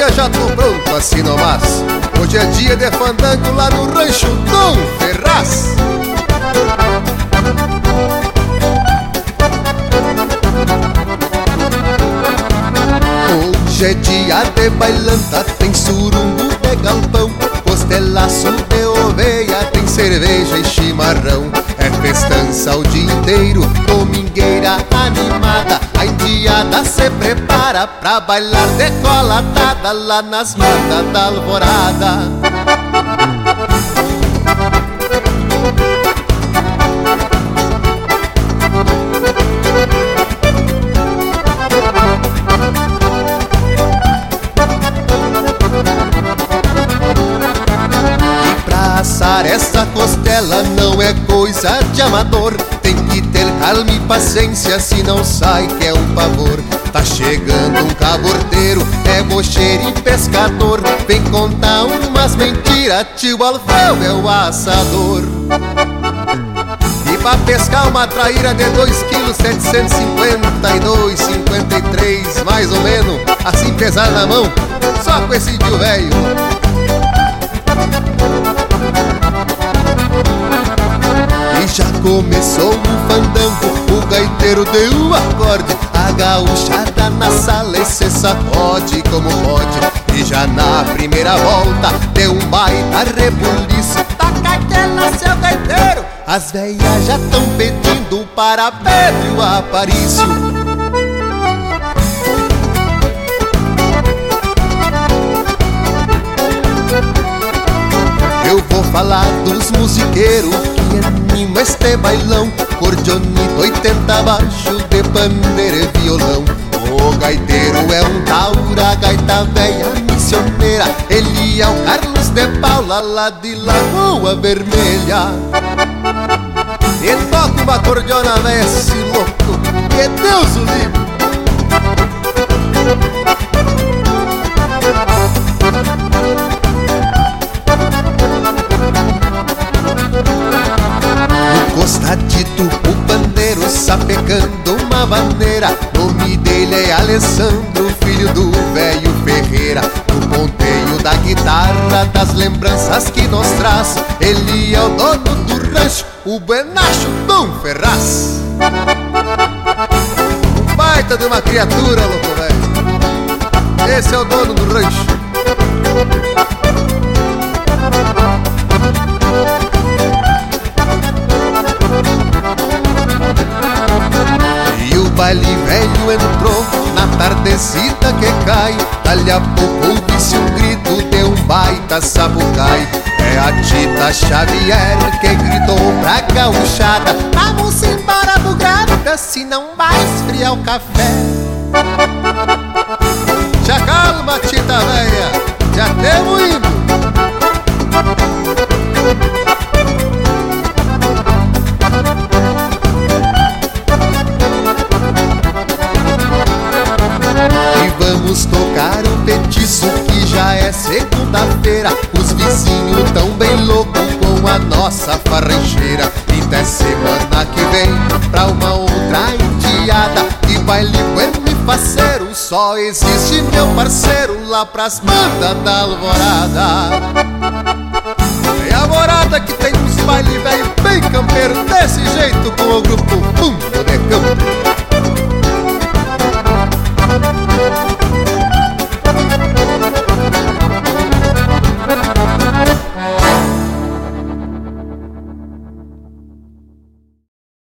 dia já tô pronto assim nomás. Hoje é dia de fandango lá no rancho Dom Ferraz. Hoje é dia de bailanta, tem surungo de galpão, costelaço de oveia, tem cerveja e chimarrão. É festança o dia inteiro, domingueira animada, a indiada se prepara pra bailar decolatada lá nas bandas da alvorada. Assar essa costela não é coisa de amador, tem que ter calma e paciência, se não sai que é um pavor. Tá chegando um caborteiro, é bocheiro e pescador, vem contar umas mentiras, tio Alfredo é o assador. E pra pescar uma traíra de 2 kg 752, 53 mais ou menos, assim pesar na mão, só com esse tio velho. E já começou o fandango, o gaiteiro deu o acorde, a gauchada na sala e se sacode como pode. E já na primeira volta deu um baita rebuliço, taca aquela seu gaiteiro, as velhas já tão pedindo para Pedro Aparício. Eu vou falar dos musiqueiros que anima este bailão, cordionito 80 baixo de pandeiro e violão. O gaiteiro é um taura, gaita velha missioneira, ele é o Carlos de Paula lá de Lagoa Vermelha. E toca uma cordiona velha esse louco, que Deus o livre. Costadito o pandeiro sapecando uma vaneira, nome dele é Alessandro, filho do velho Ferreira. O ponteio da guitarra, das lembranças que nos traz, ele é o dono do rancho, o Buenacho Dom Ferraz. Um baita de uma criatura, louco velho, esse é o dono do rancho. O baile velho entrou na tardecita que cai, dali a pouco ouvi-se um grito de um baita sapucai. É a Tita Xavier que gritou pra gauchada: vamos embora bugrada, se não vai esfriar o café. Já calma, Tita véia, já temos indo. Vamos tocar o petiço que já é segunda-feira, os vizinhos tão bem loucos com a nossa farrancheira. E até semana que vem pra uma outra indiada, e baile bueno e faceiro, só existe meu parceiro lá pras bandas da alvorada. É a alvorada que tem uns baile velho bem campeiro, desse jeito com o grupo Fundo de Campo.